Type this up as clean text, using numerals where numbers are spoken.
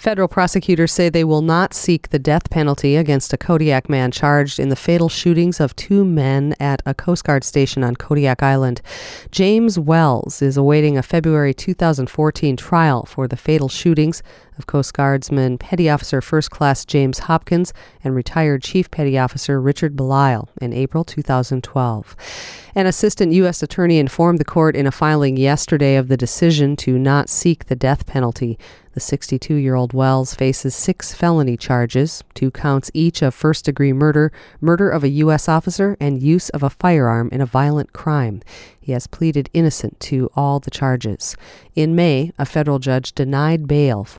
Federal prosecutors say they will not seek the death penalty against a Kodiak man charged in the fatal shootings of two men at a Coast Guard station on Kodiak Island. James Wells is awaiting a February 2014 trial for the fatal shootings of Coast Guardsman Petty Officer First Class James Hopkins and retired Chief Petty Officer Richard Belisle in April 2012. An assistant U.S. attorney informed the court in a filing yesterday of the decision to not seek the death penalty. The 62-year-old Wells faces 6 felony charges, 2 counts each of first-degree murder, murder of a U.S. officer, and use of a firearm in a violent crime. He has pleaded innocent to all the charges. In May, a federal judge denied bail